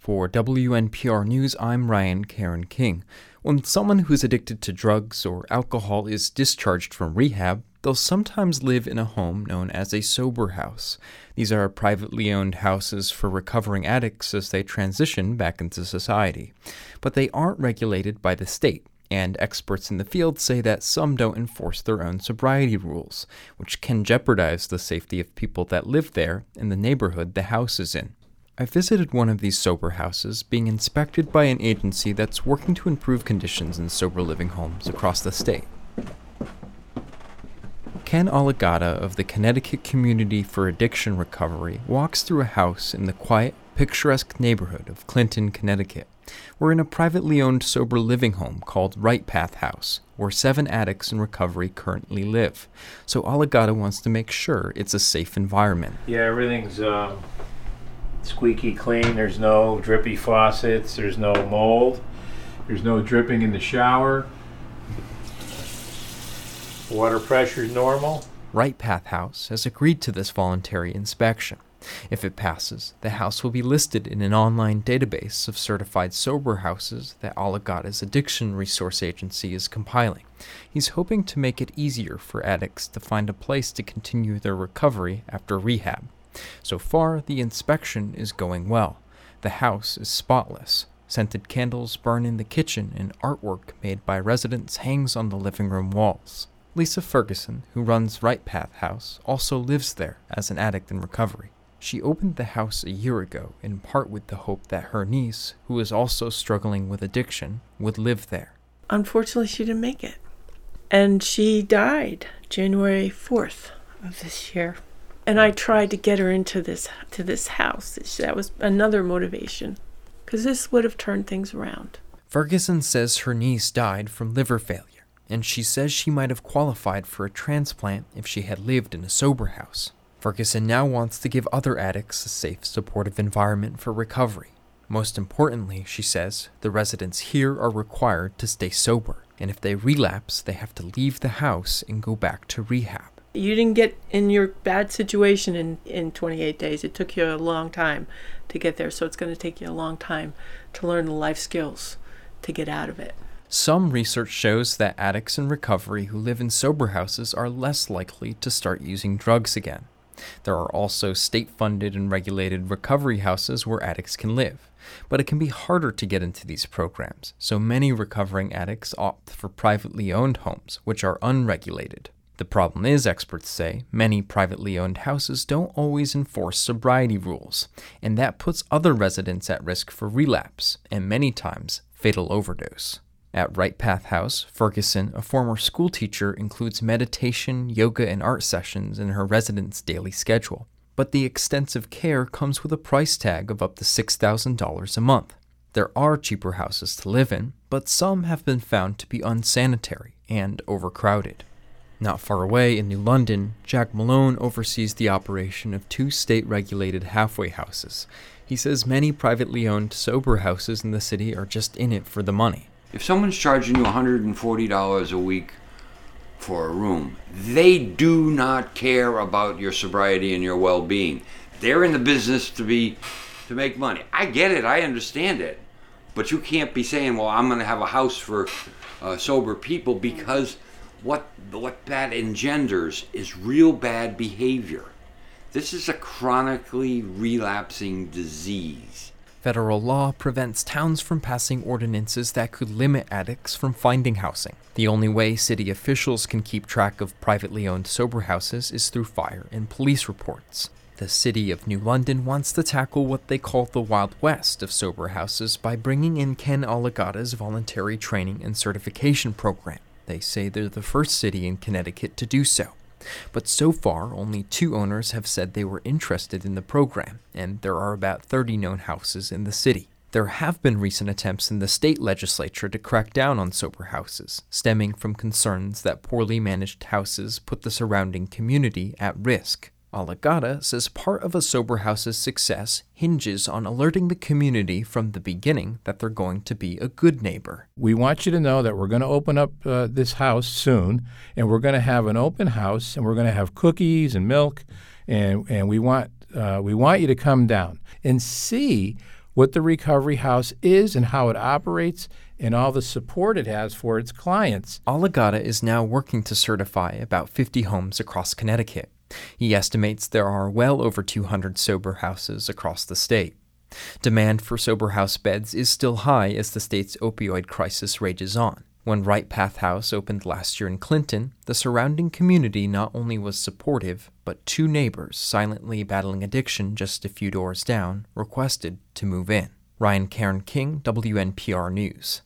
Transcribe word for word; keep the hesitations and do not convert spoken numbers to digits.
For W N P R News, I'm Ryan Karen King. When someone who's addicted to drugs or alcohol is discharged from rehab, they'll sometimes live in a home known as a sober house. These are privately owned houses for recovering addicts as they transition back into society. But they aren't regulated by the state, and experts in the field say that some don't enforce their own sobriety rules, which can jeopardize the safety of people that live there and the neighborhood the house is in. I visited one of these sober houses being inspected by an agency that's working to improve conditions in sober living homes across the state. Ken Aligata of the Connecticut Community for Addiction Recovery walks through a house in the quiet, picturesque neighborhood of Clinton, Connecticut. We're in a privately owned sober living home called Right Path House, where seven addicts in recovery currently live. So Aligata wants to make sure it's a safe environment. Yeah, everything's um, squeaky clean. There's no drippy faucets. There's no mold. There's no dripping in the shower. Water pressure is normal. Right Path House has agreed to this voluntary inspection. If it passes, the house will be listed in an online database of certified sober houses that Aligata's Addiction Resource Agency is compiling. He's hoping to make it easier for addicts to find a place to continue their recovery after rehab. So far, the inspection is going well. The house is spotless. Scented candles burn in the kitchen, and artwork made by residents hangs on the living room walls. Lisa Ferguson, who runs Right Path House, also lives there as an addict in recovery. She opened the house a year ago, in part with the hope that her niece, who is also struggling with addiction, would live there. Unfortunately, she didn't make it. And she died January fourth of this year. And I tried to get her into this to this house. That was another motivation, because this would have turned things around. Ferguson says her niece died from liver failure, and she says she might have qualified for a transplant if she had lived in a sober house. Ferguson now wants to give other addicts a safe, supportive environment for recovery. Most importantly, she says, the residents here are required to stay sober, and if they relapse, they have to leave the house and go back to rehab. You didn't get in your bad situation in, in twenty-eight days. It took you a long time to get there, so it's going to take you a long time to learn the life skills to get out of it. Some research shows that addicts in recovery who live in sober houses are less likely to start using drugs again. There are also state-funded and regulated recovery houses where addicts can live, but it can be harder to get into these programs, so many recovering addicts opt for privately owned homes, which are unregulated. The problem is, experts say, many privately owned houses don't always enforce sobriety rules, and that puts other residents at risk for relapse, and many times, fatal overdose. At Right Path House, Ferguson, a former school teacher, includes meditation, yoga, and art sessions in her residents' daily schedule. But the extensive care comes with a price tag of up to six thousand dollars a month. There are cheaper houses to live in, but some have been found to be unsanitary and overcrowded. Not far away in New London, Jack Malone oversees the operation of two state-regulated halfway houses. He says many privately owned sober houses in the city are just in it for the money. If someone's charging you one hundred forty dollars a week for a room, they do not care about your sobriety and your well-being. They're in the business to be to make money. I get it, I understand it, but you can't be saying, well, I'm going to have a house for uh, sober people, because what what that engenders is real bad behavior. This is a chronically relapsing disease. Federal law prevents towns from passing ordinances that could limit addicts from finding housing. The only way city officials can keep track of privately owned sober houses is through fire and police reports. The city of New London wants to tackle what they call the Wild West of sober houses by bringing in Ken Aligata's voluntary training and certification program. They say they're the first city in Connecticut to do so. But so far, only two owners have said they were interested in the program, and there are about thirty known houses in the city. There have been recent attempts in the state legislature to crack down on sober houses, stemming from concerns that poorly managed houses put the surrounding community at risk. Aligata says part of a sober house's success hinges on alerting the community from the beginning that they're going to be a good neighbor. We want you to know that we're going to open up uh, this house soon, and we're going to have an open house, and we're going to have cookies and milk, and and we want uh, we want you to come down and see what the recovery house is and how it operates and all the support it has for its clients. Aligata is now working to certify about fifty homes across Connecticut. He estimates there are well over two hundred sober houses across the state. Demand for sober house beds is still high as the state's opioid crisis rages on. When Right Path House opened last year in Clinton, the surrounding community not only was supportive, but two neighbors silently battling addiction just a few doors down requested to move in. Ryan Cairn King, W N P R News.